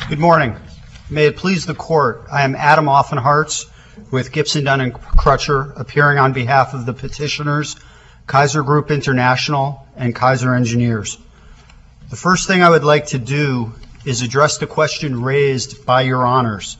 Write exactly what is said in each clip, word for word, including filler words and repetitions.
Good morning. May it please the Court, I am Adam Offenhartz with Gibson, Dunn and Crutcher, appearing on behalf of the petitioners, Kaiser Group International and Kaiser Engineers. The first thing I would like to do is address the question raised by Your Honors.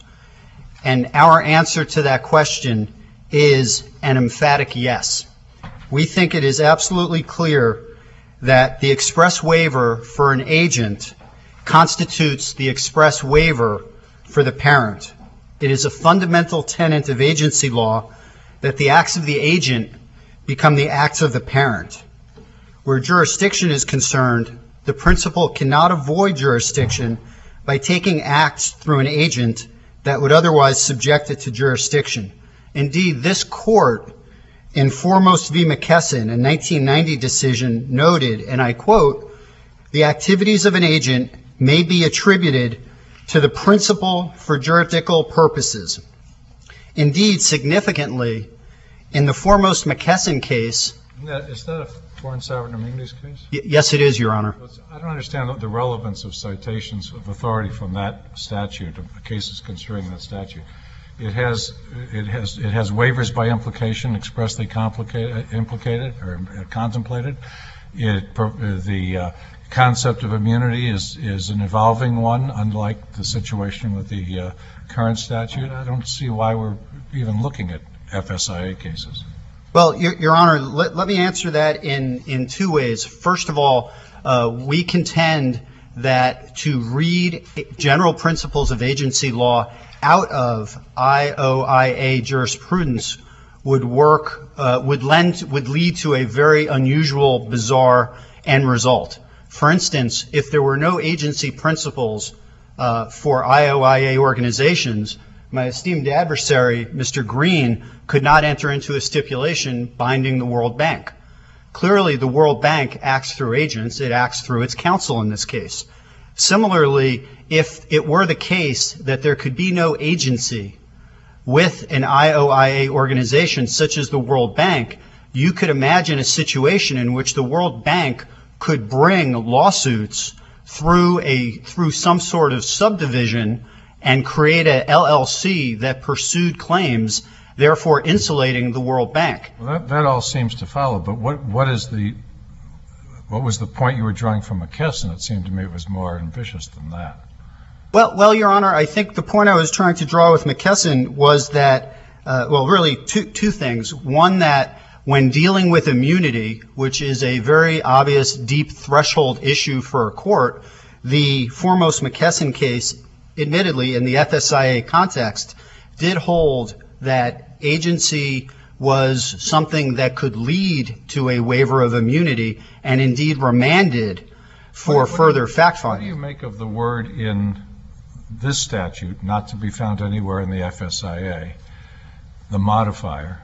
And our answer to that question is an emphatic yes. We think it is absolutely clear that the express waiver for an agent constitutes the express waiver for the parent. It is a fundamental tenet of agency law that the acts of the agent become the acts of the parent. Where jurisdiction is concerned, the principal cannot avoid jurisdiction by taking acts through an agent that would otherwise subject it to jurisdiction. Indeed, this Court, in Foremost v. McKesson, a nineteen ninety decision, noted, and I quote, "The activities of an agent may be attributed to the principal for juridical purposes." Indeed, significantly, in the Foremost McKesson case... Is that a Foreign Sovereign Immunities case? Y- yes, it is, Your Honor. I don't understand the relevance of citations of authority from that statute, of cases concerning that statute. It has, it has, it has waivers by implication expressly complicated, implicated or contemplated. It, the uh, concept of immunity is, is an evolving one, unlike the situation with the uh, current statute. I don't see why we're even looking at F S I A cases. Well, Your, Your Honor, let, let me answer that in, in two ways. First of all, uh, we contend that to read general principles of agency law out of I O I A jurisprudence would work, uh, would lend, would lead to a very unusual, bizarre end result. For instance, if there were no agency principles uh, for I O I A organizations, my esteemed adversary, Mister Green, could not enter into a stipulation binding the World Bank. Clearly, the World Bank acts through agents. It acts through its counsel in this case. Similarly, if it were the case that there could be no agency with an I O I A organization such as the World Bank, you could imagine a situation in which the World Bank could bring lawsuits through a through some sort of subdivision and create a L L C that pursued claims, therefore insulating the World Bank. Well, that, that all seems to follow, but what what is the what was the point you were drawing from McKesson? It seemed to me it was more ambitious than that. Well, well, Your Honor, I think the point I was trying to draw with McKesson was that, uh, well, really two two things. One, that when dealing with immunity, which is a very obvious, deep threshold issue for a court, the Foremost McKesson case, admittedly, in the F S I A context, did hold that agency was something that could lead to a waiver of immunity and indeed remanded for what, further what fact-finding. What do you make of the word in this statute, not to be found anywhere in the F S I A, the modifier,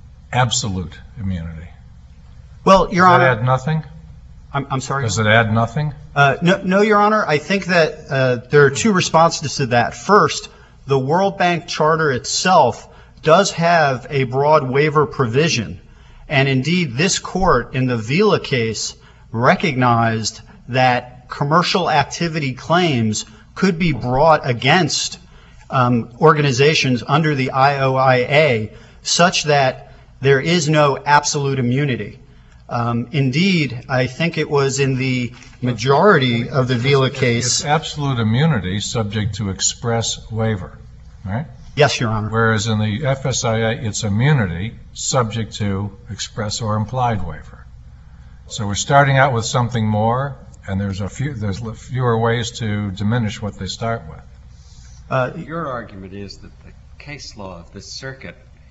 absolute immunity? Well, Your Does Honor... Does it add nothing? I'm, I'm sorry? Does it add nothing? Uh, no, no, Your Honor. I think that uh, there are two responses to that. First, the World Bank Charter itself does have a broad waiver provision. And indeed, this court in the Vila case recognized that commercial activity claims could be brought against um, organizations under the I O I A such that there is no absolute immunity. Um, indeed, I think it was in the majority of the Vila case. It's absolute immunity subject to express waiver, right? Yes, Your Honor. Whereas in the F S I A, it's immunity subject to express or implied waiver. So we're starting out with something more, and there's a few, there's fewer ways to diminish what they start with. Uh, Your argument is that the case law of this circuit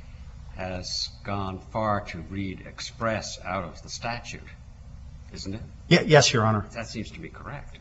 has gone far to read express out of the statute, isn't it? Yeah, yes, Your Honor. That seems to be correct.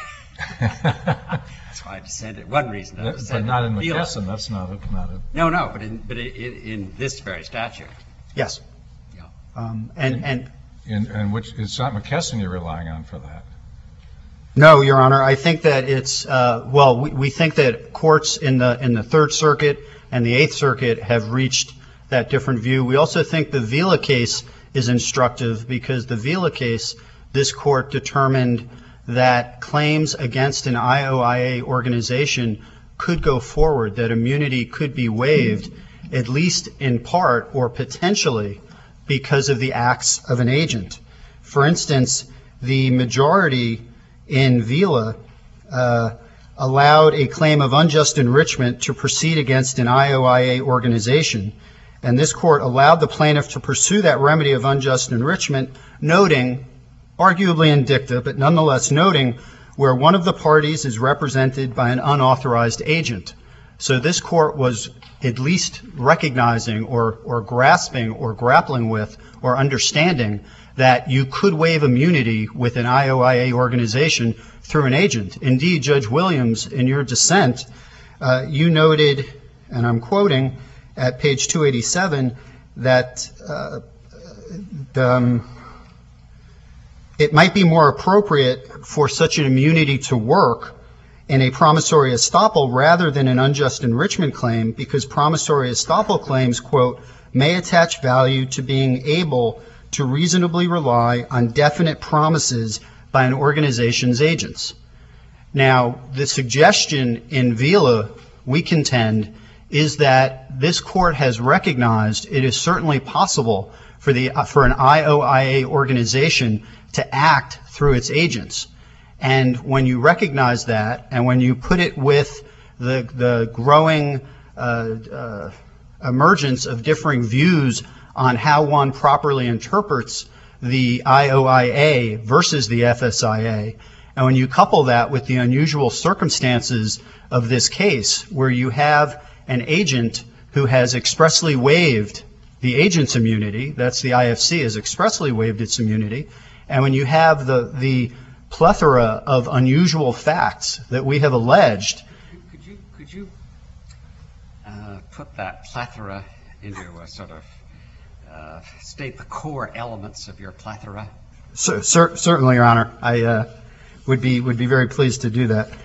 That's why I dissented. One reason I That, dissented. but not in McKesson. That's not a, not a. No, no, but in but in, in this very statute. Yes. Yeah. Um, and and In, in which it's not McKesson you're relying on for that. no, Your Honor. I think that it's uh, well, we, we think that courts in the in the Third Circuit and the Eighth Circuit have reached that different view. We also think the Vila case is instructive because the Vila case, this court determined that claims against an I O I A organization could go forward, that immunity could be waived, at least in part or potentially because of the acts of an agent. For instance, the majority in Vila uh, allowed a claim of unjust enrichment to proceed against an I O I A organization, and this court allowed the plaintiff to pursue that remedy of unjust enrichment, noting, arguably in dicta, but nonetheless noting, where one of the parties is represented by an unauthorized agent. So this court was at least recognizing or, or grasping or grappling with or understanding that you could waive immunity with an I O I A organization through an agent. Indeed, Judge Williams, in your dissent, uh, you noted, and I'm quoting at page two eighty-seven, that uh, the, um, it might be more appropriate for such an immunity to work in a promissory estoppel rather than an unjust enrichment claim, because promissory estoppel claims, quote, may attach value to being able to reasonably rely on definite promises by an organization's agents. Now, the suggestion in Vila, we contend, is that this court has recognized it is certainly possible for the for an I O I A organization to act through its agents. And when you recognize that, and when you put it with the the growing uh, uh, emergence of differing views on how one properly interprets the I O I A versus the F S I A, and when you couple that with the unusual circumstances of this case, where you have an agent who has expressly waived the agent's immunity, that's the I F C has expressly waived its immunity, and when you have the the plethora of unusual facts that we have alleged. Could you could you uh, put that plethora into a sort of uh, state the core elements of your plethora? Cer- cer- certainly, Your Honor. I uh, would be would be very pleased to do that.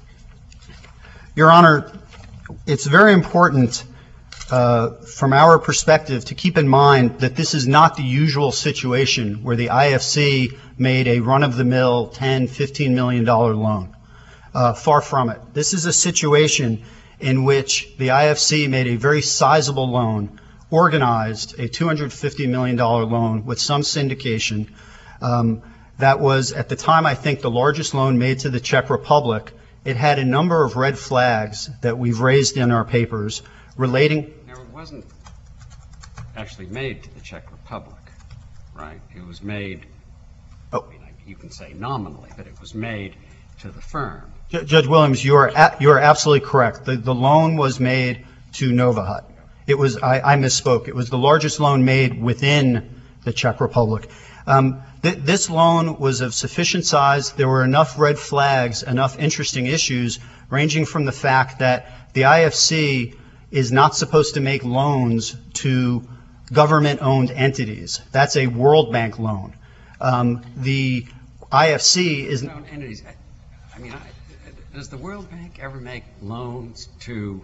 Your Honor, it's very important uh, from our perspective to keep in mind that this is not the usual situation where the I F C made a run-of-the-mill ten, fifteen million dollars loan. Uh, far from it. This is a situation in which the I F C made a very sizable loan, organized a two hundred fifty million dollars loan with some syndication. Um, that was, at the time, I think, the largest loan made to the Czech Republic. It had a number of red flags that we've raised in our papers relating. Now, it wasn't actually made to the Czech Republic, right? It was made, Oh. I mean, you can say nominally, but it was made to the firm. J- Judge Williams, you are a- you are absolutely correct. The, the loan was made to Novahut. It was, I, I misspoke. It was the largest loan made within the Czech Republic. Um, th- this loan was of sufficient size. There were enough red flags, enough interesting issues, ranging from the fact that the I F C is not supposed to make loans to government-owned entities. That's a World Bank loan. Um, the I F C is... No, entities. I, I mean, I, does the World Bank ever make loans to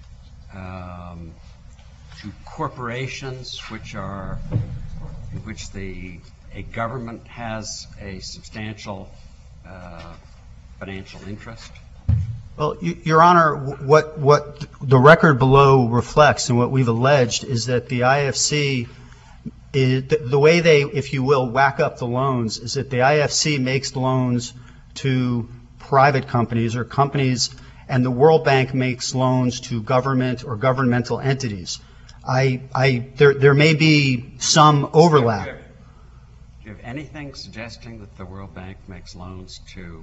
um, to corporations which are in which the a government has a substantial uh, financial interest? Well, y- Your Honor, what what the record below reflects and what we've alleged is that the I F C, is, the, the way they, if you will, whack up the loans is that the I F C makes loans to private companies or companies, and the World Bank makes loans to government or governmental entities. I, I, there, there may be some overlap. Do you have anything suggesting that the World Bank makes loans to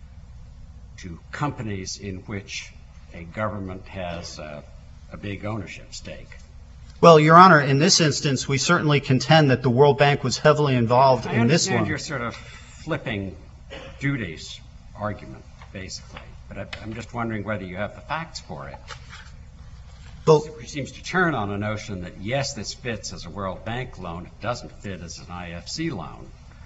to companies in which a government has a, a big ownership stake? Well, Your Honor, in this instance, we certainly contend that the World Bank was heavily involved I in this understand loan. your sort of flipping duties argument, basically, but I, I'm just wondering whether you have the facts for it. Well, It seems to turn on a notion that, yes, this fits as a World Bank loan, it doesn't fit as an I F C loan.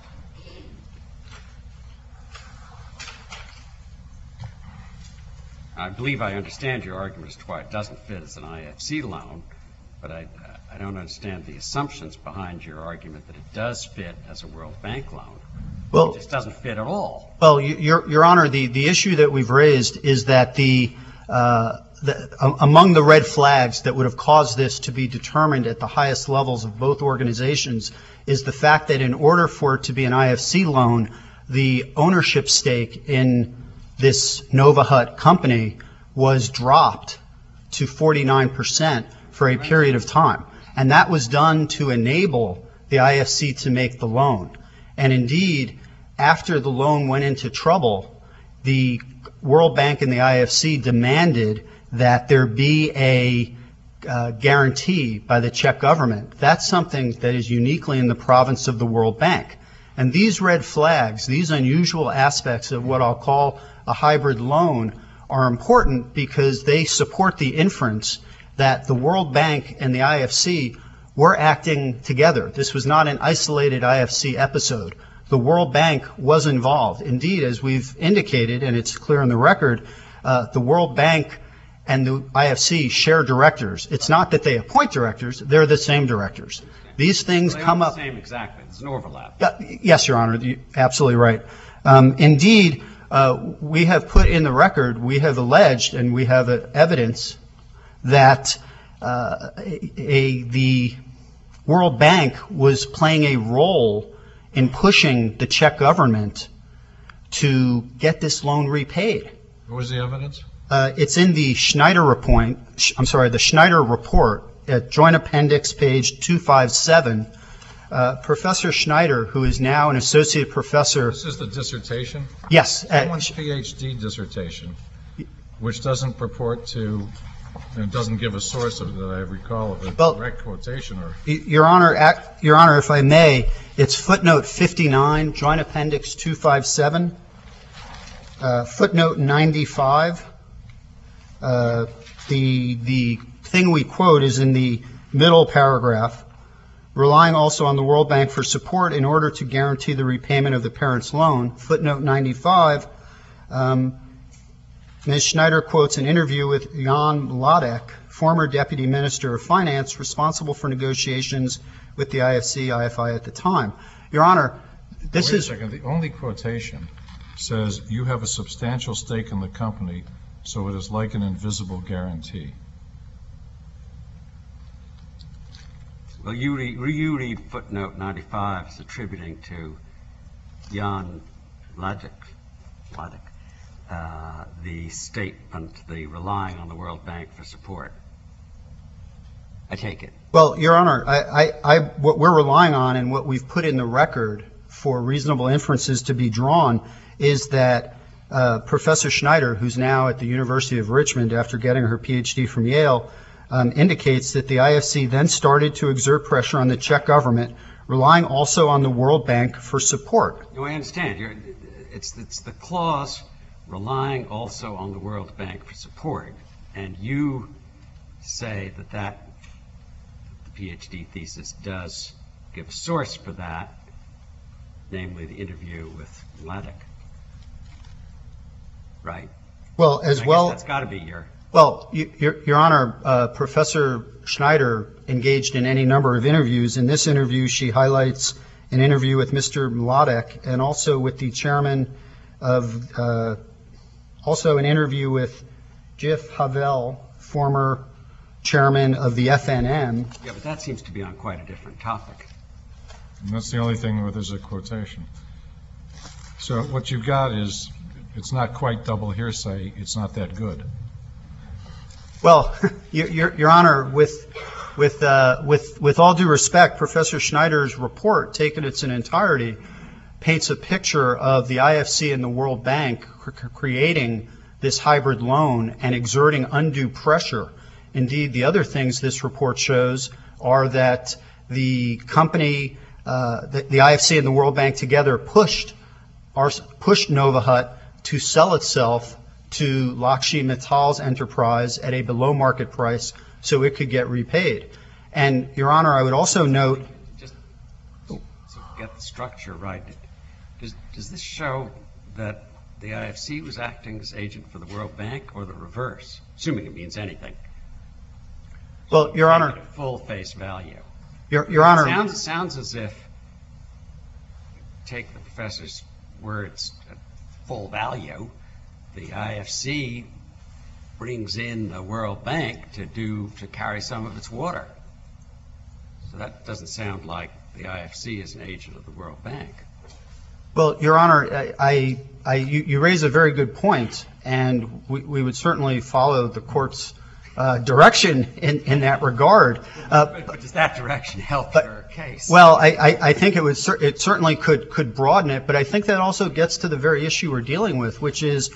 I believe I understand your argument as to why it doesn't fit as an I F C loan, but I, I don't understand the assumptions behind your argument that it does fit as a World Bank loan. Well, It just doesn't fit at all. Well, y- Your, Your Honor, the, the issue that we've raised is that the, uh, the, a- among the red flags that would have caused this to be determined at the highest levels of both organizations is the fact that in order for it to be an I F C loan, the ownership stake in this Nova Hut company was dropped to forty-nine percent for a period of time. And that was done to enable the I F C to make the loan. And indeed, after the loan went into trouble, the World Bank and the I F C demanded that there be a uh, guarantee by the Czech government. That's something that is uniquely in the province of the World Bank. And these red flags, these unusual aspects of what I'll call a hybrid loan are important because they support the inference that the World Bank and the I F C were acting together. This was not an isolated I F C episode. The World Bank was involved. Indeed, as we've indicated, and it's clear in the record, uh, the World Bank and the I F C share directors. It's not that they appoint directors, they're the same directors. These things They come aren't up. the same exactly. There's an overlap. Yeah, yes, Your Honor, you're absolutely right. Um, indeed, uh, we have put in the record, we have alleged, and we have uh, evidence that uh, a, a, the World Bank was playing a role in pushing the Czech government to get this loan repaid. What was the evidence? Uh, it's in the Schneider report. I'm sorry, the Schneider report at Joint Appendix, page two fifty-seven. Uh, Professor Schneider, who is now an associate professor. This is the dissertation? Yes. uh, Someone's PhD dissertation, which doesn't purport to, it doesn't give a source of, that I recall of a Well, direct quotation or. Your Honor, act, Your Honor, if I may, it's footnote fifty-nine, Joint Appendix two fifty-seven, uh, footnote ninety-five. Uh, the the thing we quote is in the middle paragraph, relying also on the World Bank for support in order to guarantee the repayment of the parent's loan. Footnote ninety-five, um, Miz Schneider quotes an interview with Jan Mládek, former Deputy Minister of Finance, responsible for negotiations with the I F C, I F I at the time. Your Honor, this Wait is... a second. The only quotation says, you have a substantial stake in the company, so it is like an invisible guarantee. Well, you read, you read footnote ninety-five as attributing to Jan Mládek, Mládek, uh, the statement, the relying on the World Bank for support. I take it. Well, Your Honor, I, I, I, what we're relying on and what we've put in the record for reasonable inferences to be drawn is that uh, Professor Schneider, who's now at the University of Richmond after getting her P H D from Yale, um, indicates that the I F C then started to exert pressure on the Czech government, relying also on the World Bank for support. No, I understand. You're, it's, it's the clause relying also on the World Bank for support, and you say that that the PhD thesis does give a source for that, namely the interview with Mládek. Right? Well, as I guess well, that's got to be your... well, y- Your, Your Honor, uh, Professor Schneider engaged in any number of interviews. In this interview, she highlights an interview with Mister Mládek and also with the chairman of, uh, also an interview with Jif Havel, former chairman of the F N M. Yeah, but that seems to be on quite a different topic. And that's the only thing where there's a quotation. So what you've got is, it's not quite double hearsay, it's not that good. Well, Your, Your, Your Honor, with, with, uh, with, with all due respect, Professor Schneider's report, taken in its entirety, paints a picture of the I F C and the World Bank cr- creating this hybrid loan and exerting undue pressure. Indeed, the other things this report shows are that the company, uh, the, the I F C and the World Bank together pushed, our, pushed Nova Hut to sell itself to Lakshmi Mittal's enterprise at a below market price so it could get repaid. And, Your Honor, I would also note... Just to get the structure right, does, does this show that the I F C was acting as agent for the World Bank or the reverse, assuming it means anything? Well, Your Honor... Take it at full face value. Your, Your Honor... It sounds, sounds as if, take the professor's words at full value, the I F C brings in the World Bank to do to carry some of its water. So that doesn't sound like the I F C is an agent of the World Bank. Well, Your Honor, I, I, I you, you raise a very good point, and we, we would certainly follow the court's uh, direction in, in that regard. Uh, but, but does that direction help but, your case? Well, I, I, I think it would cer- it certainly could could broaden it, but I think that also gets to the very issue we're dealing with, which is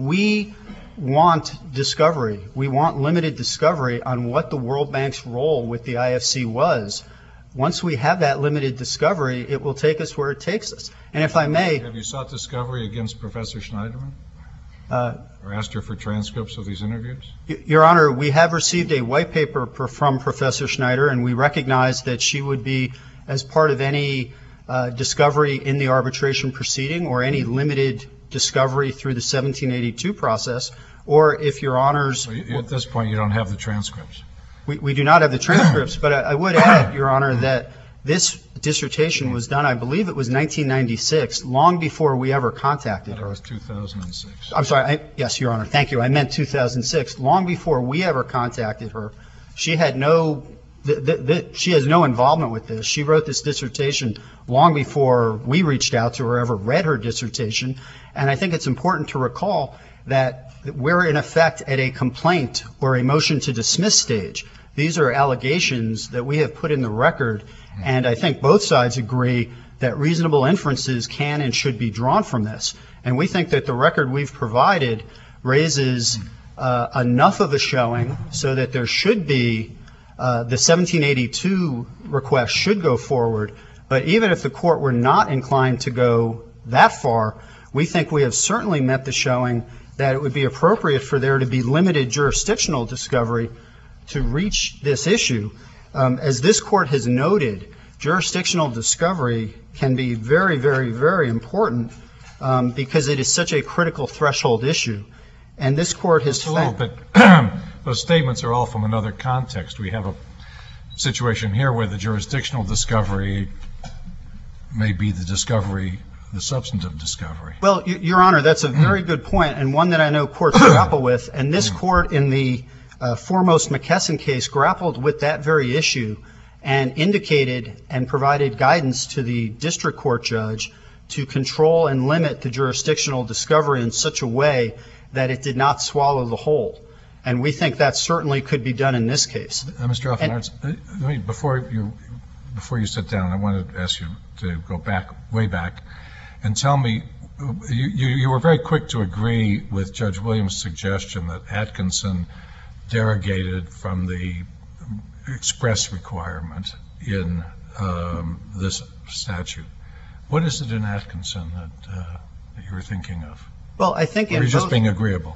we want discovery. We want limited discovery on what the World Bank's role with the I F C was. Once we have that limited discovery, it will take us where it takes us. And if I may... Have you sought discovery against Professor Schneiderman? Uh, or asked her for transcripts of these interviews? Your Honor, we have received a white paper per, from Professor Schneider, and we recognize that she would be, as part of any uh, discovery in the arbitration proceeding or any limited discovery through the seventeen eighty-two process, or if Your Honors... Well, you, at this point, you don't have the transcripts. We, we do not have the transcripts, but I, I would add, Your Honor, that this dissertation was done, I believe it was nineteen ninety-six, long before we ever contacted That her. was two thousand six. I'm sorry, I, yes, Your Honor, thank you. I meant two thousand six. Long before we ever contacted her, she had no, th- th- th- she has no involvement with this. She wrote this dissertation long before we reached out to her, ever read her dissertation. And I think it's important to recall that we're in effect at a complaint or a motion to dismiss stage. These are allegations that we have put in the record, and I think both sides agree that reasonable inferences can and should be drawn from this. And we think that the record we've provided raises uh, enough of a showing so that there should be, uh, the seventeen eighty-two request should go forward. But even if the court were not inclined to go that far, we think we have certainly met the showing that it would be appropriate for there to be limited jurisdictional discovery to reach this issue. Um, as this court has noted, jurisdictional discovery can be very, very, very important um, because it is such a critical threshold issue. And this court has It's a little found- bit, those statements are all from another context. We have a situation here where the jurisdictional discovery may be the discovery, the substantive discovery. Well, y- Your Honor, that's a very good point, and one that I know courts grapple with. And this court in the uh, foremost McKesson case grappled with that very issue and indicated and provided guidance to the district court judge to control and limit the jurisdictional discovery in such a way that it did not swallow the whole. And we think that certainly could be done in this case. Uh, Mister Offenarts, uh, let me, before you before you sit down, I wanted to ask you to go back, way back, and tell me, you, you, you were very quick to agree with Judge Williams' suggestion that Atkinson derogated from the express requirement in um, this statute. What is it in Atkinson that, uh, that you were thinking of? Well, I think Or in are you just both- being agreeable?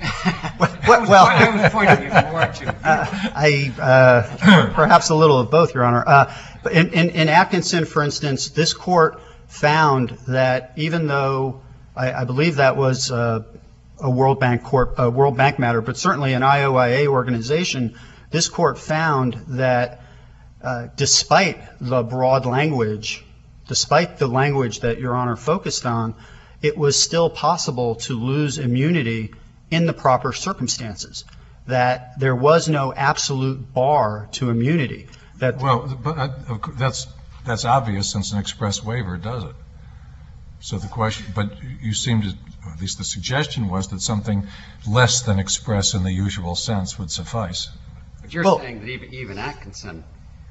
well, well, I was pointing you more to. Uh, I uh, perhaps a little of both, Your Honor. Uh, but in, in, in Atkinson, for instance, this court found that even though I, I believe that was uh, a World Bank court, a World Bank matter, but certainly an I O I A organization, this court found that uh, despite the broad language, despite the language that Your Honor focused on, it was still possible to lose immunity in the proper circumstances, that there was no absolute bar to immunity. That Well, but uh, that's that's obvious since an express waiver does it. So the question, but you seem to, or at least the suggestion was that something less than express in the usual sense would suffice. But you're Well- saying that even, even Atkinson,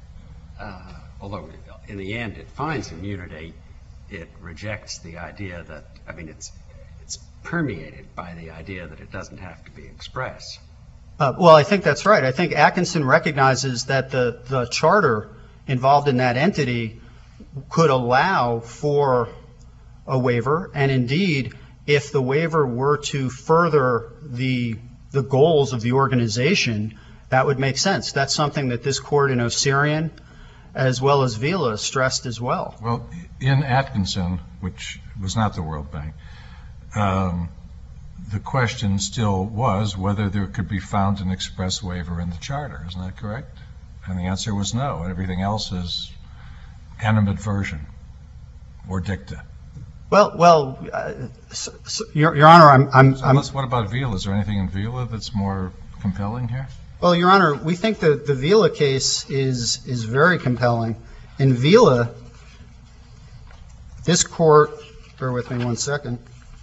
uh, although in the end it finds immunity, it rejects the idea that, I mean, it's it's permeated by the idea that it doesn't have to be express. Uh, well, I think that's right. I think Atkinson recognizes that the, the charter involved in that entity could allow for a waiver, and indeed, if the waiver were to further the the goals of the organization, that would make sense. That's something that this court in Osirian, as well as Vila, stressed as well. Well, in Atkinson, which was not the World Bank, um, the question still was whether there could be found an express waiver in the charter. Isn't that correct? And the answer was no. Everything else is animadversion or dicta. Well, well, uh, s- s- Your, Your Honor, I'm, I'm, So I'm let's, what about Vila? Is there anything in Vila that's more compelling here? well, Your Honor, we think that the Vila case is is very compelling. In Vila, this court, bear with me one second.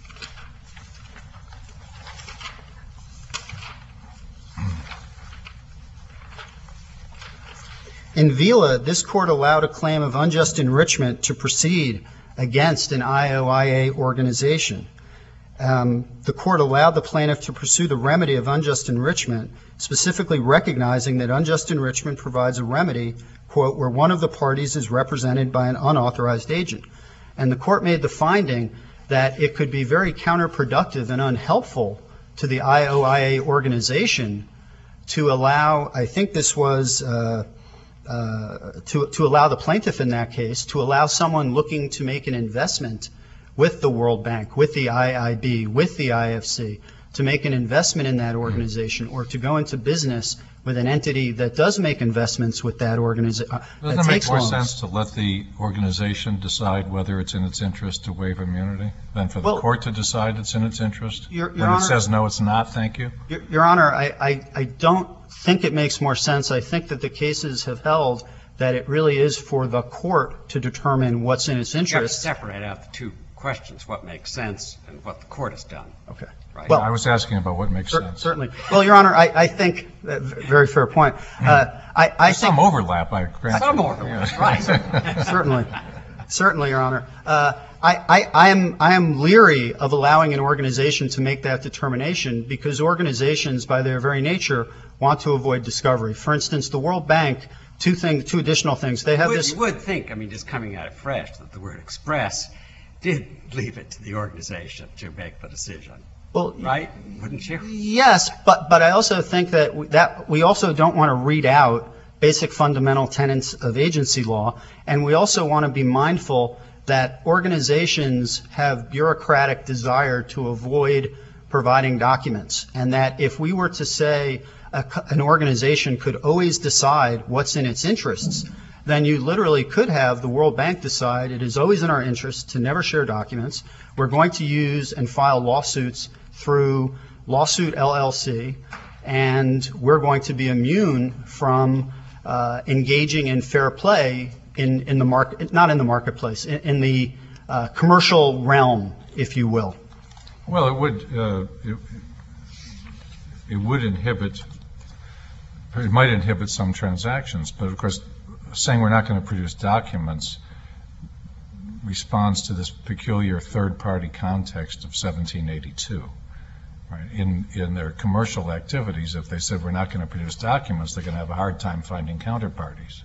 In Vila, this court allowed a claim of unjust enrichment to proceed against an I O I A organization. Um, the court allowed the plaintiff to pursue the remedy of unjust enrichment, specifically recognizing that unjust enrichment provides a remedy, quote, where one of the parties is represented by an unauthorized agent. And the court made the finding that it could be very counterproductive and unhelpful to the I O I A organization to allow, I think this was, uh, uh, to, to allow the plaintiff in that case, to allow someone looking to make an investment with the World Bank, with the I I B, with the I F C, to make an investment in that organization or to go into business with an entity that does make investments with that organization. Doesn't it make more sense to let the organization decide whether it's in its interest to waive immunity than for the Well, court to decide it's in its interest? Your- Your When it Honor- says, no, it's not, thank you? Your, Your Honor, I, I, I don't think it makes more sense. I think that the cases have held that it really is for the court to determine what's in its You have to interest. separate out the two questions, what makes sense and what the court has done. Okay. Right? Well, I was asking about what makes Cer- sense. Certainly. Well, Your Honor, I, I think, uh, very fair point. Uh, I, I There's think. some overlap, I grant. Some you. overlap, Yeah. right. Certainly. Certainly, Your Honor. Uh, I, I, I am, I am leery of allowing an organization to make that determination because organizations, by their very nature, want to avoid discovery. For instance, the World Bank, two things, two additional things. They have Would- this. You would think, I mean, just coming out of fresh, that the word express did leave it to the organization to make the decision, Well, right? Wouldn't you? yes, but, but I also think that we, that we also don't want to read out basic fundamental tenets of agency law, and we also want to be mindful that organizations have bureaucratic desire to avoid providing documents, and that if we were to say a, co- an organization could always decide what's in its interests, then you literally could have the World Bank decide it is always in our interest to never share documents. We're going to use and file lawsuits through Lawsuit L L C, and we're going to be immune from uh, engaging in fair play in, in the market, not in the marketplace, in, in the uh, commercial realm, if you will. Well, it would, uh, it, it would inhibit, it might inhibit some transactions, but of course, saying we're not going to produce documents responds to this peculiar third-party context of seventeen eighty-two. Right? In, in their commercial activities, if they said we're not going to produce documents, they're going to have a hard time finding counterparties.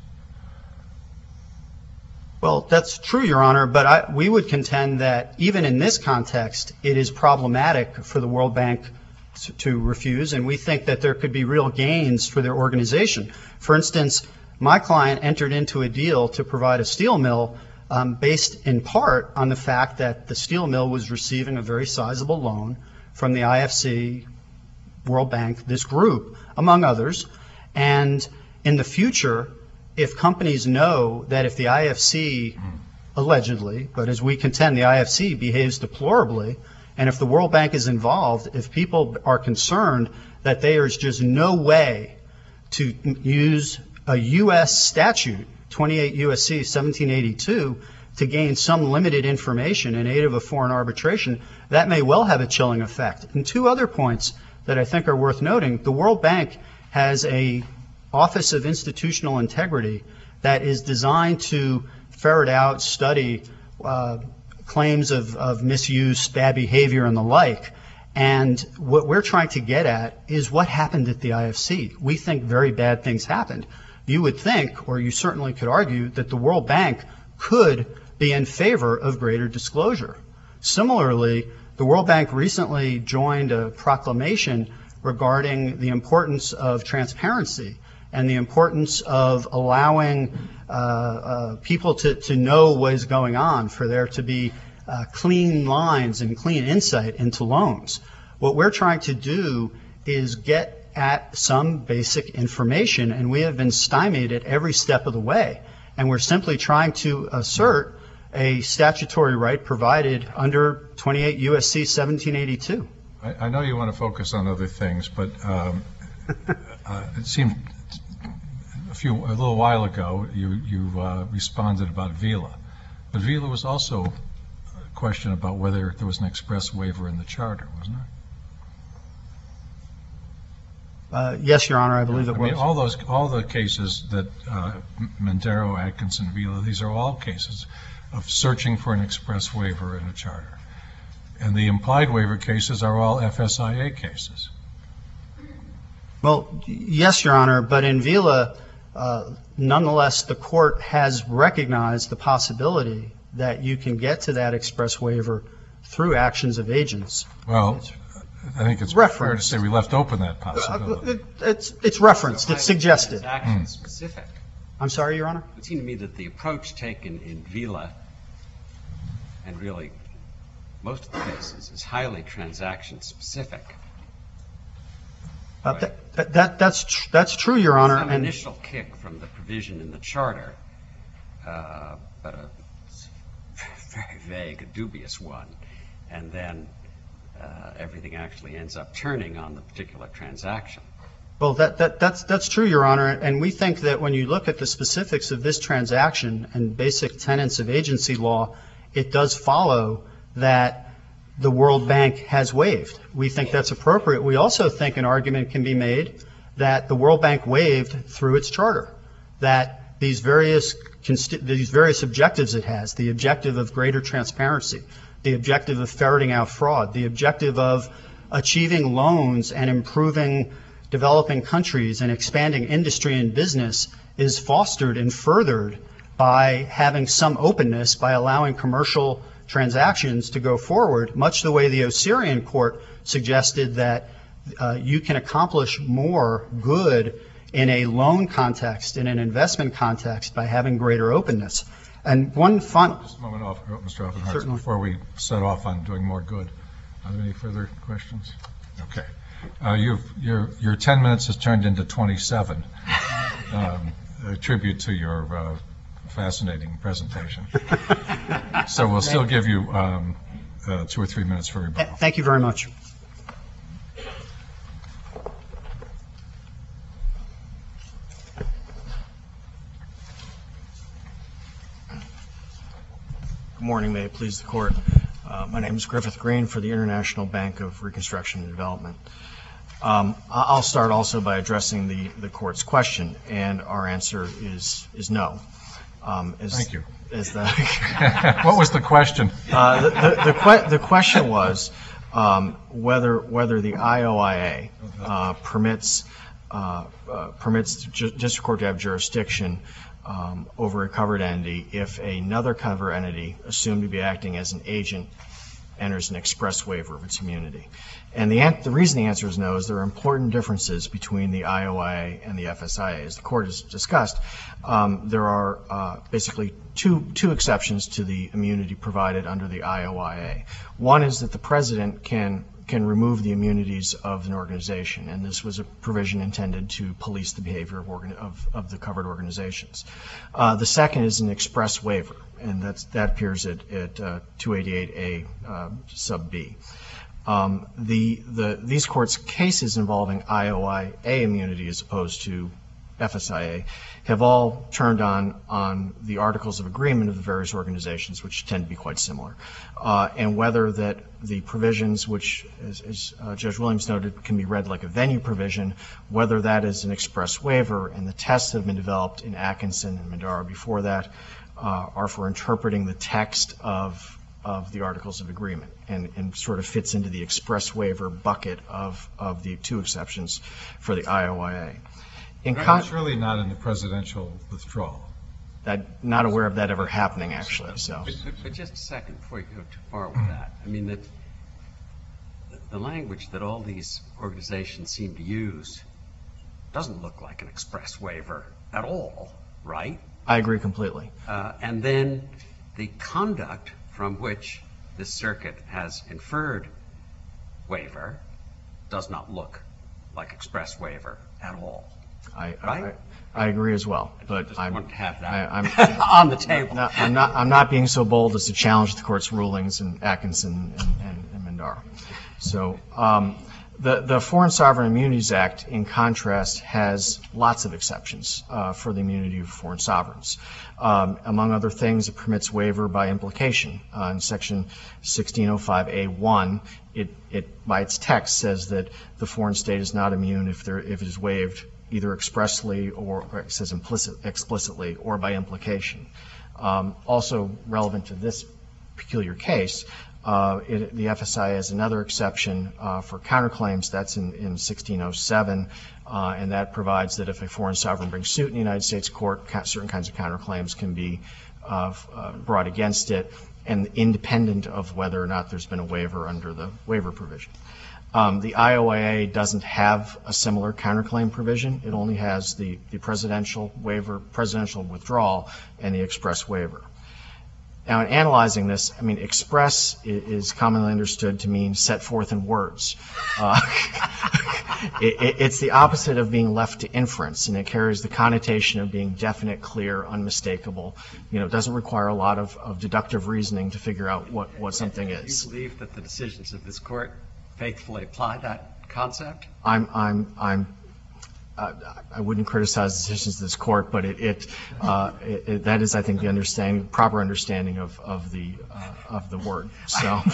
Well, that's true, Your Honor, but I, we would contend that even in this context, it is problematic for the World Bank to, to refuse, and we think that there could be real gains for their organization. For instance, my client entered into a deal to provide a steel mill um, based in part on the fact that the steel mill was receiving a very sizable loan from the I F C, World Bank, this group, among others, and in the future, if companies know that if the I F C, allegedly, but as we contend the I F C behaves deplorably, and if the World Bank is involved, if people are concerned that there is just no way to use a U S statute, twenty-eight U S C seventeen eighty-two, to gain some limited information in aid of a foreign arbitration, that may well have a chilling effect. And two other points that I think are worth noting. The World Bank has a Office of Institutional Integrity that is designed to ferret out, study uh, claims of, of misuse, bad behavior, and the like. And what we're trying to get at is what happened at the I F C. We think very bad things happened. You would think, or you certainly could argue, that the World Bank could be in favor of greater disclosure. Similarly, the World Bank recently joined a proclamation regarding the importance of transparency and the importance of allowing uh, uh, people to, to know what is going on, for there to be uh, clean lines and clean insight into loans. What we're trying to do is get at some basic information, and we have been stymied at every step of the way. And we're simply trying to assert a statutory right provided under twenty-eight U S C seventeen eighty-two. I, I know you want to focus on other things, but um, uh, it seemed a few a little while ago you you uh, responded about Vila, but Vila was also a question about whether there was an express waiver in the charter, wasn't it? Uh, yes, Your Honor, I believe it I mean, was. all those all the cases that uh, Montero, Atkinson, Vila, these are all cases of searching for an express waiver in a charter, and the implied waiver cases are all F S I A cases. Well, yes, Your Honor, but in Vila, uh, nonetheless, the court has recognized the possibility that you can get to that express waiver through actions of agents. Well, I think it's Referenced. fair to say we left open that Uh, possibility. it- It's, it's referenced, it's suggested. Transaction specific. I'm sorry, Your Honor? It seemed to me that the approach taken in Vila, and really most of the cases, is highly transaction specific. Uh, that, that- that, that's, tr- that's true, Your Honor, Some and initial kick from the provision in the charter, uh, but a very vague, a dubious one, and then uh, everything actually ends up turning on the particular transaction. well, that, that, that's, that's true, Your Honor, and we think that when you look at the specifics of this transaction and basic tenets of agency law, it does follow that the World Bank has waived. We think that's appropriate. We also think an argument can be made that the World Bank waived through its charter, that these various consti- these various objectives it has, the objective of greater transparency, the objective of ferreting out fraud, the objective of achieving loans and improving developing countries and expanding industry and business is fostered and furthered by having some openness, by allowing commercial transactions to go forward, much the way the Osirian court suggested that uh, you can accomplish more good in a loan context, in an investment context, by having greater openness. And one final... Just a moment off, Mister Offenhart, Certainly. before we set off on doing more good. Are there any further questions? Okay. Uh, you've, your, your ten minutes has turned into twenty-seven, um, a tribute to your uh, fascinating presentation. So we'll still give you um, uh, two or three minutes for rebuttal. Thank you very much. Good morning. May it please the Court. Uh, my name is Griffith Green for the International Bank of Reconstruction and Development. Um, I- I'll start also by addressing the, the Court's question, and our answer is is no. Um, as, Thank you. As the, What was the question? uh, the, the, the, que- the question was um, whether whether the I O I A uh, permits uh, uh, permits the ju- district court to have jurisdiction um, over a covered entity if another covered entity, assumed to be acting as an agent, enters an express waiver of its immunity. And the, an- the reason the answer is no is there are important differences between the I O I A and the F S I A. As the Court has discussed, um, there are uh, basically two, two exceptions to the immunity provided under the I O I A. One is that the President can can remove the immunities of an organization, and this was a provision intended to police the behavior of, organ- of, of the covered organizations. Uh, the second is an express waiver, and that's, that appears at, at uh, two eighty-eight A uh, sub B. Um, the, the, these courts' cases involving I O I A immunity as opposed to F S I A have all turned on on the articles of agreement of the various organizations, which tend to be quite similar, uh, and whether that the provisions, which, as, as uh, Judge Williams noted, can be read like a venue provision, whether that is an express waiver, and the tests that have been developed in Atkinson and Madara before that uh, are for interpreting the text of of the articles of agreement, and, and sort of fits into the express waiver bucket of, of the two exceptions for the I O I A. In con- It's really not in the presidential withdrawal. I'm not aware of that ever happening, actually. So, But, but, but just a second before you go too far with that. I mean, that the language that all these organizations seem to use doesn't look like an express waiver at all, right? I agree completely. Uh, and then the conduct from which this circuit has inferred waiver does not look like express waiver at all. I, Right? I, I agree as well, but Just I'm, want to have I, that I'm on the table. not, I'm not, I'm not being so bold as to challenge the court's rulings in Atkinson and, and, and Mandara. So, um, the, the Foreign Sovereign Immunities Act, in contrast, has lots of exceptions uh, for the immunity of foreign sovereigns. Um, among other things, it permits waiver by implication. Uh, in Section sixteen oh five A one, it, it, by its text, says that the foreign state is not immune if, there, if it is waived either expressly or, or it says implicit, explicitly or by implication. Um, also relevant to this peculiar case, uh, it, the F S I A has another exception uh, for counterclaims. That's in, in sixteen oh seven, uh, and that provides that if a foreign sovereign brings suit in the United States court, ca- certain kinds of counterclaims can be uh, uh, brought against it, and independent of whether or not there's been a waiver under the waiver provision. Um, the I O I A doesn't have a similar counterclaim provision. It only has the, the presidential waiver, presidential withdrawal, and the express waiver. Now, in analyzing this, I mean, express is, is commonly understood to mean set forth in words. Uh, it, it, it's the opposite of being left to inference, and it carries the connotation of being definite, clear, unmistakable. You know, it doesn't require a lot of, of deductive reasoning to figure out what, what something Do is. you believe that the decisions of this court faithfully apply that concept? I'm, I'm, I'm, uh, I wouldn't criticize decisions of this court, but it, it, uh, it, it that is, I think, the understanding, proper understanding of, of the, uh, of the word. So,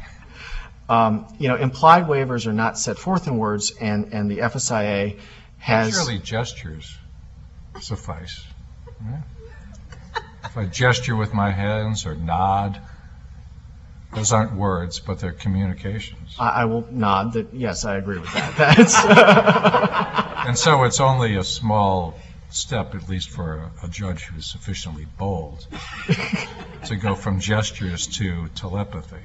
um, you know, implied waivers are not set forth in words, and, and the F S I A has. Surely gestures suffice. Right? If I gesture with my hands or nod, those aren't words, but they're communications. I, I will nod that, yes, I agree with that. That's And so it's only a small step, at least for a, a judge who is sufficiently bold, to go from gestures to telepathy.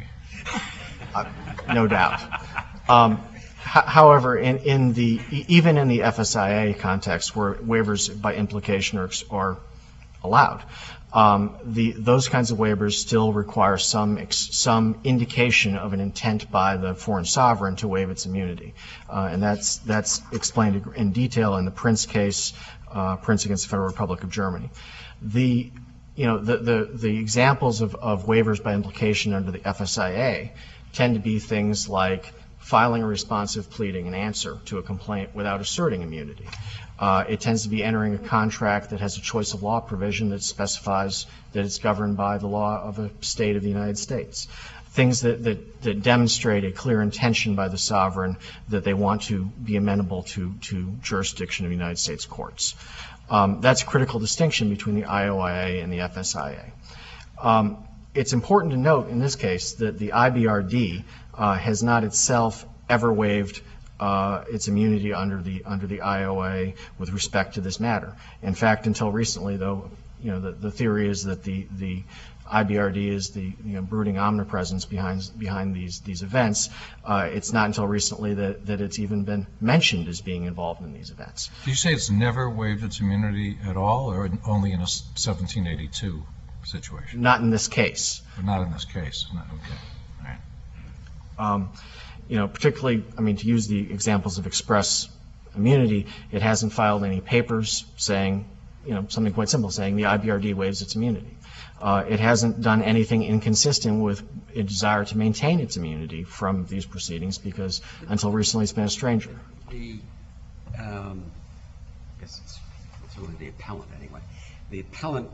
no doubt. Um, h- however, in, in the e- even in the F S I A context, where waivers by implication are, are allowed, um, the those kinds of waivers still require some ex, some indication of an intent by the foreign sovereign to waive its immunity, uh, and that's that's explained in detail in the Prince case, uh, Prince against the Federal Republic of Germany. The you know the the, the examples of, of waivers by implication under the F S I A tend to be things like filing a responsive pleading and answer to a complaint without asserting immunity. Uh, it tends to be entering a contract that has a choice of law provision that specifies that it's governed by the law of a state of the United States. Things that, that, that demonstrate a clear intention by the sovereign that they want to be amenable to, to jurisdiction of United States courts. Um, that's a critical distinction between the I O I A and the F S I A. Um, it's important to note in this case that the I B R D uh, has not itself ever waived Uh, its immunity under the under the I O A with respect to this matter. In fact, until recently, though, you know, the, the theory is that the the I B R D is the you know, brooding omnipresence behind behind these these events. Uh, it's not until recently that that it's even been mentioned as being involved in these events. Do you say it's never waived its immunity at all, or in, only in a seventeen eighty-two situation? Not in this case. But not in this case. Not, okay. All right. Um, you know, particularly, I mean, to use the examples of express immunity, it hasn't filed any papers saying, you know, something quite simple, saying the I B R D waives its immunity. Uh, it hasn't done anything inconsistent with a desire to maintain its immunity from these proceedings because until recently it's been a stranger. The, um, I guess it's, it's really the appellant anyway. The appellant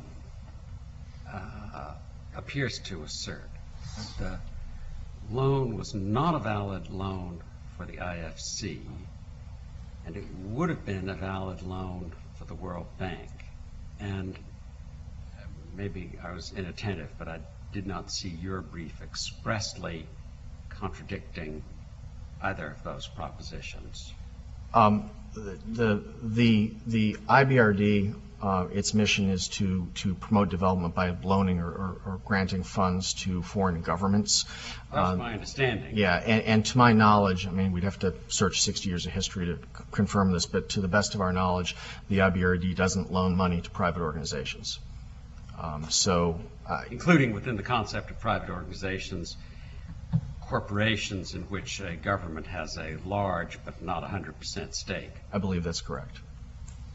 uh, appears to assert that the loan was not a valid loan for the I F C, and it would have been a valid loan for the World Bank. And maybe I was inattentive, but I did not see your brief expressly contradicting either of those propositions. Um, the the the I B R D, uh, its mission is to to promote development by loaning or, or, or granting funds to foreign governments. That's Um, my understanding. Yeah, and, and to my knowledge, I mean, we'd have to search sixty years of history to c- confirm this, but to the best of our knowledge, the I B R D doesn't loan money to private organizations. Um, so, uh, Including within the concept of private organizations, corporations in which a government has a large but not one hundred percent stake. I believe that's correct.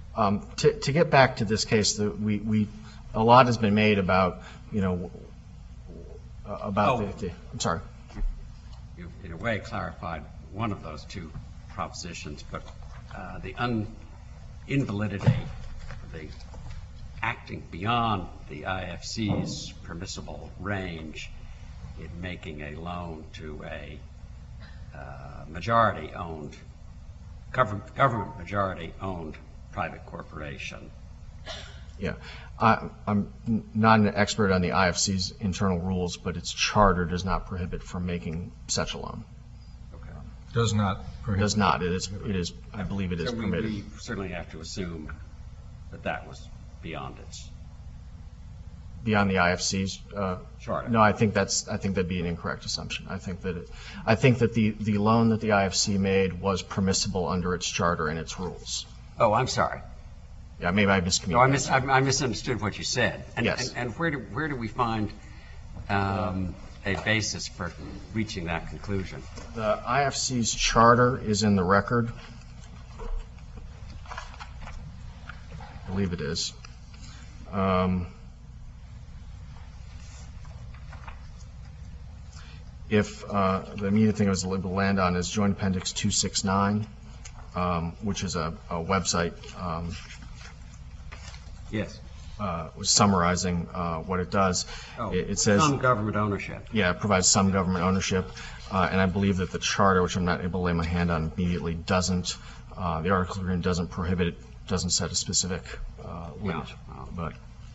Um, to, to get back to this case, the, we, we, a lot has been made about, you know, uh, about Oh. the, the, I'm sorry. You've, in a way, clarified one of those two propositions, but uh, the un, invalidity, the acting beyond the I F C's permissible range in making a loan to a uh, majority-owned, government, government majority-owned private corporation. Yeah. I, I'm n- not an expert on the I F C's internal rules, but its charter does not prohibit from making such a loan. Okay. Does not It prohibit. does not. It is, it is, I believe it is So we, permitted. we certainly have to assume that that was beyond its Beyond the I F C's, uh, charter. no, I think that's, I think that'd be an incorrect assumption. I think that it, I think that the, the loan that the I F C made was permissible under its charter and its rules. Oh, I'm sorry. Yeah, maybe I miscommunicated. No, I, mis- I, I misunderstood what you said. And, Yes. And, and where do where do we find um, a basis for reaching that conclusion? The I F C's charter is in the record. I believe it is. Um, if uh, the immediate thing I was able to land on is Joint Appendix two sixty-nine, um, which is a, a website um, Yes. uh, was summarizing uh, what it does. Oh, It, it says. some government ownership. Yeah, it provides some government ownership, uh, and I believe that the charter, which I'm not able to lay my hand on immediately, doesn't, uh, the Article of Agreement doesn't prohibit it, doesn't set a specific uh, limit. Yeah. Oh. But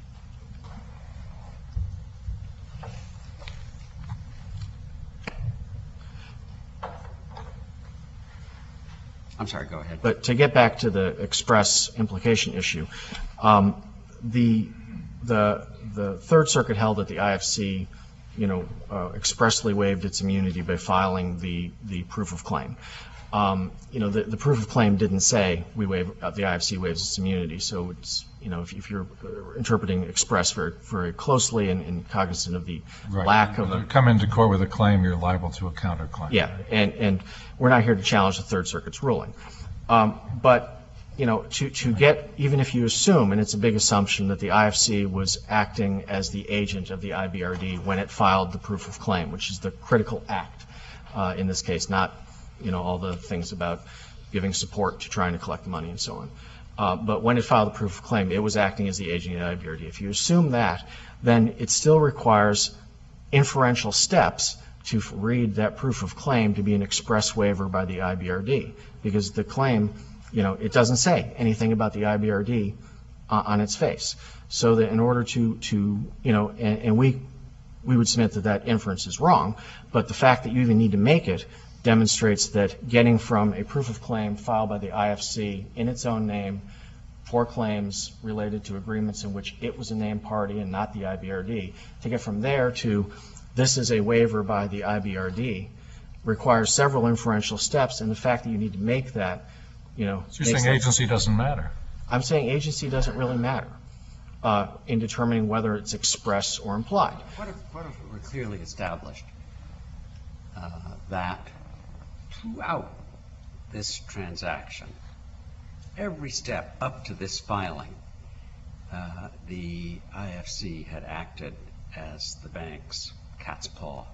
I'm sorry, go ahead. But to get back to the express implication issue, um, the, the, the Third Circuit held that the I F C, you know, uh, expressly waived its immunity by filing the, the proof of claim. Um, you know, the, the proof of claim didn't say we waive, uh, the I F C waives its immunity. So it's, you know, if, if you're interpreting express very, very closely and, and cognizant of the Right. lack of When a, you come into court with a claim, you're liable to a counterclaim. yeah, and, and we're not here to challenge the Third Circuit's ruling. Um, but, you know, to, to get, even if you assume, and it's a big assumption, that the I F C was acting as the agent of the I B R D when it filed the proof of claim, which is the critical act uh, in this case, not, you know, all the things about giving support to trying to collect the money and so on. Uh, but when it filed the proof of claim, it was acting as the agent of the I B R D. If you assume that, then it still requires inferential steps to f- read that proof of claim to be an express waiver by the I B R D, because the claim, you know, it doesn't say anything about the I B R D uh, on its face. So that in order to, to you know, and, and we, we would submit that that inference is wrong, but the fact that you even need to make it demonstrates that getting from a proof of claim filed by the I F C in its own name for claims related to agreements in which it was a named party and not the I B R D, to get from there to this is a waiver by the I B R D requires several inferential steps, and the fact that you need to make that, you know. So you're makes saying that- agency doesn't matter? I'm saying agency doesn't really matter uh, in determining whether it's express or implied. What if, what if it were clearly established uh, that throughout this transaction, every step up to this filing, uh, the I F C had acted as the bank's cat's paw?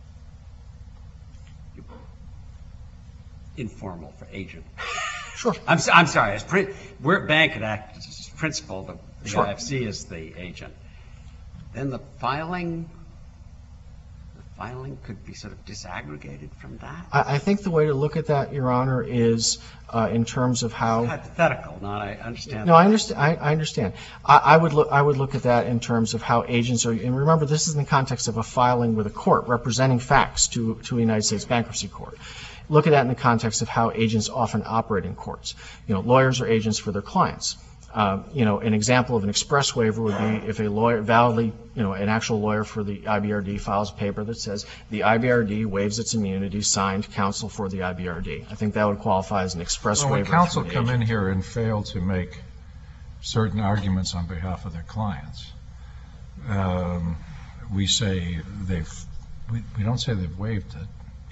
Informal for agent. Sure. I'm, s- I'm sorry, as pri- we're bank had acted as principal, the, the Sure. I F C is the agent. Then the filing, the filing could be sort of disaggregated from that? I, I think the way to look at that, Your Honor, is uh, in terms of how. Hypothetical, not, I understand. No, I understand. I, I understand. I, I would look. I would look at that in terms of how agents are. And remember, this is in the context of a filing with a court representing facts to to a United States bankruptcy court. Look at that in the context of how agents often operate in courts. You know, lawyers are agents for their clients. Um, you know, an example of an express waiver would be if a lawyer validly, you know, an actual lawyer for the I B R D files a paper that says the I B R D waives its immunity, signed counsel for the I B R D. I think that would qualify as an express Well, when waiver. counsel from an come in agent. here and fail to make certain arguments on behalf of their clients, um, we say they've, we, we don't say they've waived it.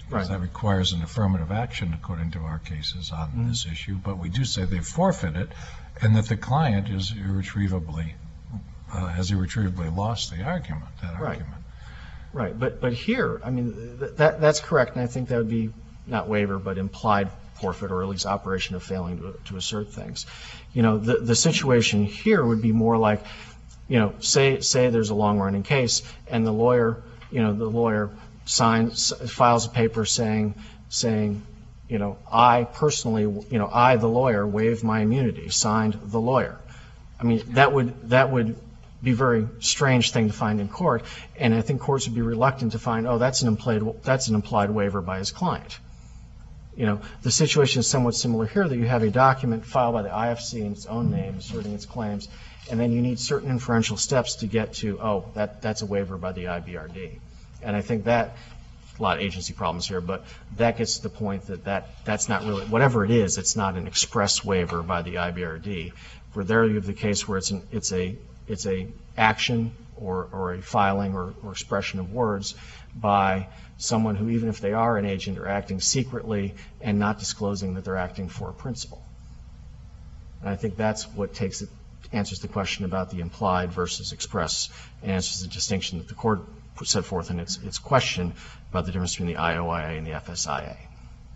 because Right. that requires an affirmative action according to our cases on Mm-hmm. this issue. But we do say they forfeit it, and that the client is irretrievably, uh, has irretrievably lost the argument, that Right. argument. Right, but, but here, I mean, th- that, that's correct, and I think that would be not waiver, but implied forfeit, or at least operation of failing to, to assert things. You know, the, the situation here would be more like, you know, say, say there's a long-running case, and the lawyer, you know, the lawyer signs, files a paper saying, saying, you know, I personally, you know, I, the lawyer, waive my immunity, signed the lawyer. I mean, that would, that would be a very strange thing to find in court, and I think courts would be reluctant to find, oh, that's an implied, that's an implied waiver by his client. You know, the situation is somewhat similar here, that you have a document filed by the I F C in its own name, asserting its claims, and then you need certain inferential steps to get to, oh, that, that's a waiver by the I B R D. And I think that, a lot of agency problems here, but that gets to the point that, that that's not really, whatever it is, it's not an express waiver by the I B R D. Where there you have the case where it's an, it's a, it's a action or, or a filing or, or expression of words by someone who, even if they are an agent, are acting secretly and not disclosing that they're acting for a principal. And I think that's what takes it, answers the question about the implied versus express, and answers the distinction that the court set forth in its, its question about the difference between the I O I A and the F S I A.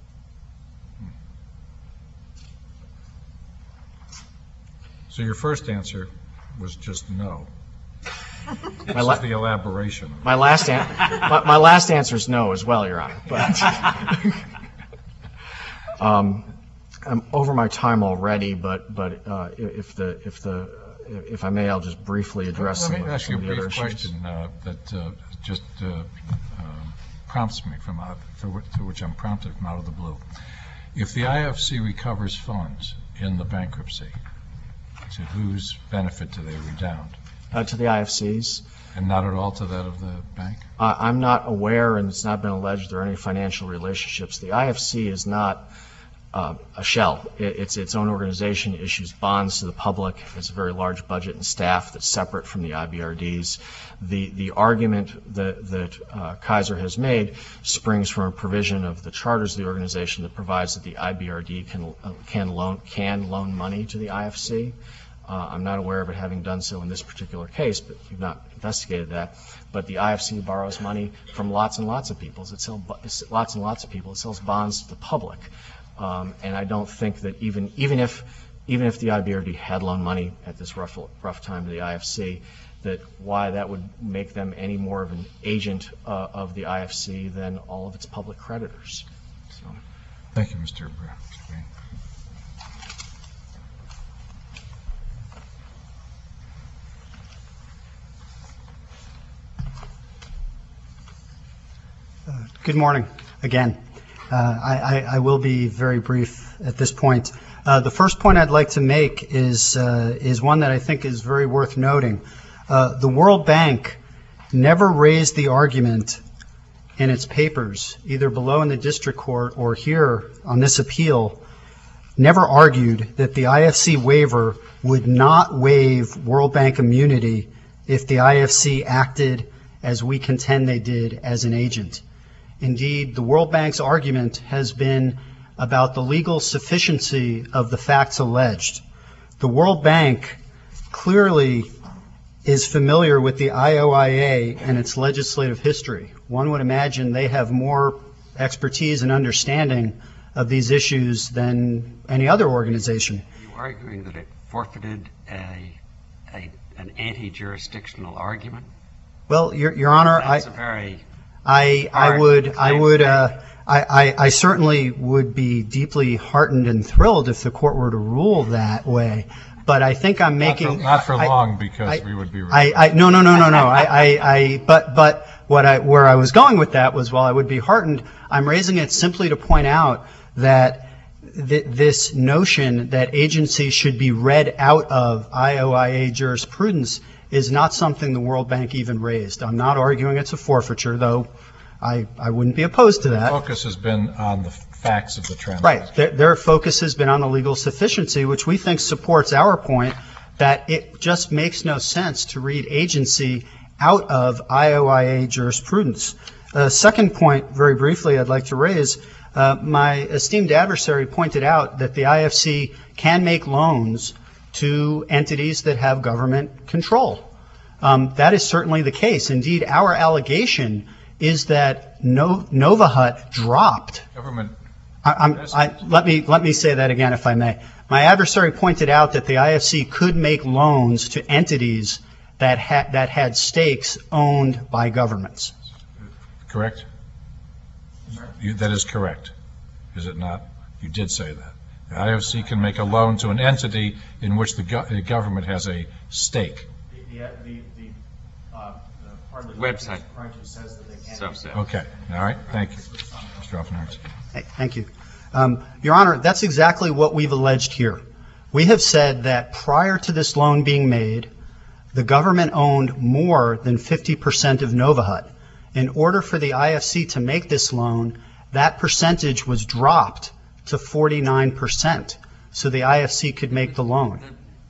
So your first answer was just no. This My, la- is the elaboration. my last an- my, my last answer is no as well, Your Honor. But um, I'm over my time already. But but uh, if the if the if I may, I'll just briefly address Let some, me of, ask you some a of the other brief issues. question uh, that uh, just uh, uh, prompts me from out, for, which, for which I'm prompted from out of the blue. If the I F C recovers funds in the bankruptcy, to whose benefit do they redound? Uh, to the I F Cs. And not at all to that of the bank? Uh, I'm not aware, and it's not been alleged, there are any financial relationships. The I F C is not uh, a shell. It, it's its own organization. It issues bonds to the public. It's a very large budget and staff that's separate from the I B R Ds. The the argument that, that uh, Kaiser has made springs from a provision of the charters of the organization that provides that the I B R D can uh, can loan can loan money to the I F C. Uh, I'm not aware of it having done so in this particular case, but we've not investigated that. But the I F C borrows money from lots and lots of people. It sells lots and lots of people. It sells bonds to the public, um, and I don't think that even even if even if the I B R D had loaned money at this rough rough time to the I F C, that why that would make them any more of an agent uh, of the I F C than all of its public creditors. So. Thank you, Mister Green. Good morning, again. Uh, I, I, I will be very brief at this point. Uh, the first point I'd like to make is, uh, is one that I think is very worth noting. Uh, the World Bank never raised the argument in its papers, either below in the district court or here on this appeal, never argued that the I F C waiver would not waive World Bank immunity if the I F C acted as we contend they did as an agent. Indeed, the World Bank's argument has been about the legal sufficiency of the facts alleged. The World Bank clearly is familiar with the I O I A and its legislative history. One would imagine they have more expertise and understanding of these issues than any other organization. Are you arguing that it forfeited a, a an anti-jurisdictional argument? Well, Your, Your Honor, That's I... a very I, I hard would, I claim would, to uh, I, I, I certainly would be deeply heartened and thrilled if the court were to rule that way. But I think I'm Not for, making not for I- long, because I- we would be. I, I, no, no, no, no, no. I, I, I, but, but what I, where I was going with that was, while I would be heartened, I'm raising it simply to point out that th- this notion that agencies should be read out of I O I A jurisprudence is not something the World Bank even raised. I'm not arguing it's a forfeiture, though I, I wouldn't be opposed to that. Focus has been on the facts of the transaction. Right. Their, their focus has been on the legal sufficiency, which we think supports our point that it just makes no sense to read agency out of I O I A jurisprudence. A second point, very briefly, I'd like to raise, uh, my esteemed adversary pointed out that the I F C can make loans to entities that have government control. Um, that is certainly the case. Indeed, our allegation is that no, Novahut dropped. Government. I, I'm, I, let me let me say that again, if I may. My adversary pointed out that the I F C could make loans to entities that had that had stakes owned by governments. Correct? You, that is correct, is it not? You did say that. The I F C can make a loan to an entity in which the, go the government has a stake. The, the, the, uh, the part of the website says that they can't. Subset. Okay, all right, thank you, Mister Offenhartz. Hey, thank you. Um, Your Honor, that's exactly what we've alleged here. We have said that prior to this loan being made, the government owned more than fifty percent of Novahut. In order for the I F C to make this loan, that percentage was dropped to forty-nine percent, so the I F C could make the loan.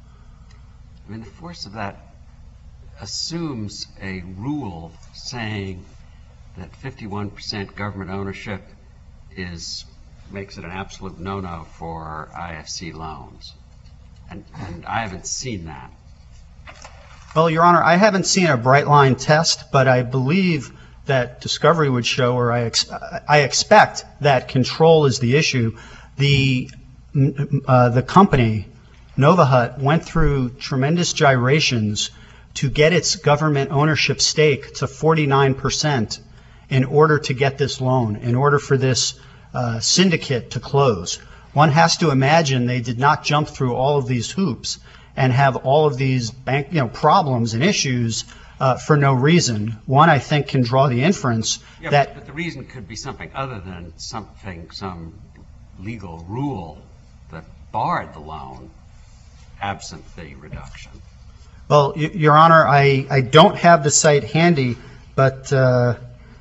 I mean, the force of that assumes a rule saying that fifty-one percent government ownership is makes it an absolute no-no for I F C loans. And, and I haven't seen that. Well, Your Honor, I haven't seen a bright line test, but I believe that discovery would show, or I, ex I expect that control is the issue. The, uh, the company, Novahut, went through tremendous gyrations to get its government ownership stake to forty-nine percent in order to get this loan, in order for this uh, syndicate to close. One has to imagine they did not jump through all of these hoops and have all of these bank, you know, problems and issues uh, for no reason. One, I think, can draw the inference yeah, that... But, but the reason could be something other than something, some legal rule that barred the loan absent the reduction. Well, y Your Honor, I, I don't have the site handy, but uh,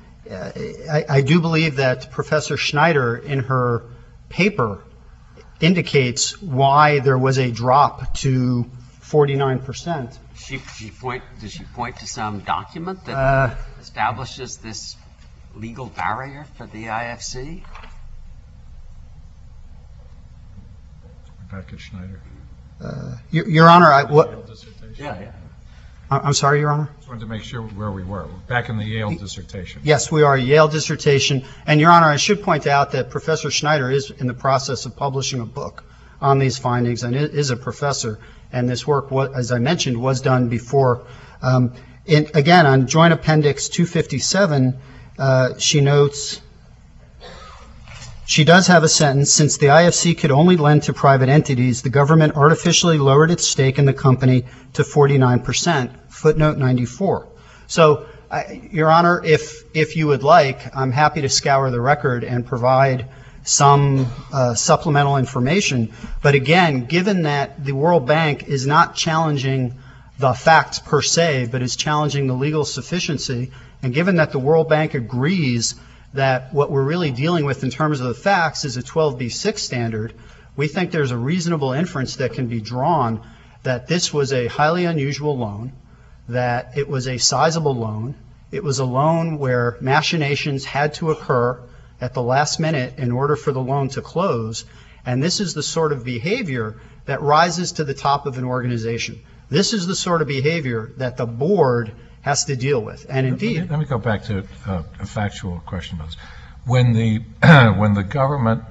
I, I do believe that Professor Schneider, in her paper, indicates why there was a drop to forty-nine percent. She, she point, does she point to some document that Uh, establishes this legal barrier for the I F C? Rebecca Schneider. uh, Your, Your Honor, I, what, Yale dissertation. Yeah, yeah. I- I'm sorry, Your Honor? Just wanted to make sure where we were. We're back in the Yale dissertation. Yes, we are a Yale dissertation. And, Your Honor, I should point out that Professor Schneider is in the process of publishing a book on these findings and is a professor. And this work, was, as I mentioned, was done before. Um, in, again, on Joint Appendix two fifty-seven, uh, she notes, she does have a sentence, since the I F C could only lend to private entities, the government artificially lowered its stake in the company to forty-nine percent, footnote ninety-four. So, I, Your Honor, if, if you would like, I'm happy to scour the record and provide some uh, supplemental information. But again, given that the World Bank is not challenging the facts per se, but is challenging the legal sufficiency, and given that the World Bank agrees that what we're really dealing with in terms of the facts is a twelve B six standard, we think there's a reasonable inference that can be drawn that this was a highly unusual loan, that it was a sizable loan, it was a loan where machinations had to occur at the last minute in order for the loan to close, and this is the sort of behavior that rises to the top of an organization. This is the sort of behavior that the board has to deal with, and indeed... Let me, let me go back to uh, a factual question about this. When the, when the government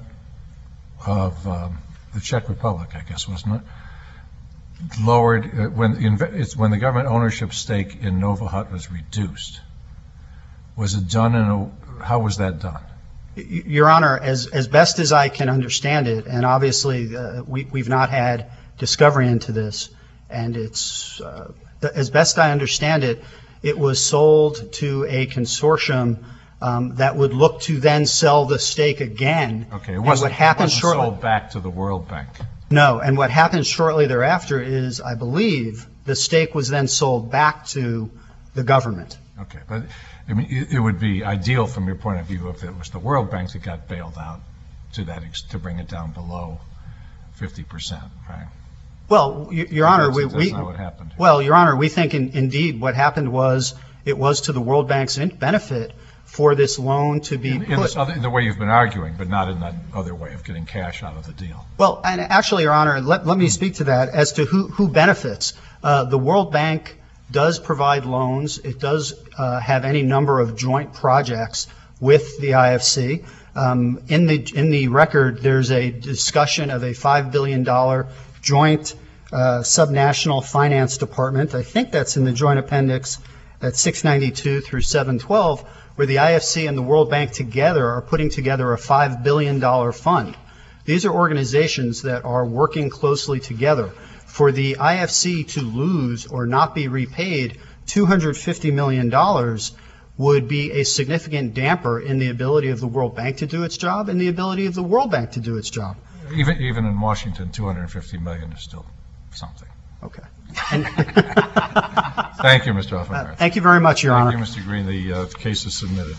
of um, the Czech Republic, I guess, wasn't it, lowered, uh, when, inv it's when the government ownership stake in Novahut was reduced, was it done in a, how was that done? Your Honor, as, as best as I can understand it, and obviously uh, we, we've not had discovery into this, and it's, uh, as best I understand it, it was sold to a consortium um, that would look to then sell the stake again. Okay, it And wasn't, what happened it wasn't shortly, sold back to the World Bank. No, and what happened shortly thereafter is, I believe, the stake was then sold back to the government. Okay, but I mean, it, it would be ideal from your point of view if it was the World Bank that got bailed out to that ex to bring it down below fifty percent, right? Well, y- Your Honor, we, That's we not what happened. well, Your Honor, we think in, indeed what happened was it was to the World Bank's in- benefit for this loan to be In in this put. other, in the way you've been arguing, but not in that other way of getting cash out of the deal. Well, and actually, Your Honor, let, let me speak to that as to who, who benefits. Uh, the World Bank does provide loans. It does uh, have any number of joint projects with the I F C. Um, in the in the record, there's a discussion of a five billion dollars joint uh, subnational finance department. I think that's in the joint appendix at six ninety-two through seven twelve, where the I F C and the World Bank together are putting together a five billion dollars fund. These are organizations that are working closely together. For the I F C to lose or not be repaid two hundred fifty million dollars would be a significant damper in the ability of the World Bank to do its job and the ability of the World Bank to do its job. Even, even in Washington, two hundred fifty million is still something. Okay. Thank you, Mister Offenbach. Thank you very much, Your Honor. Thank you, Mister Green. The uh, case is submitted.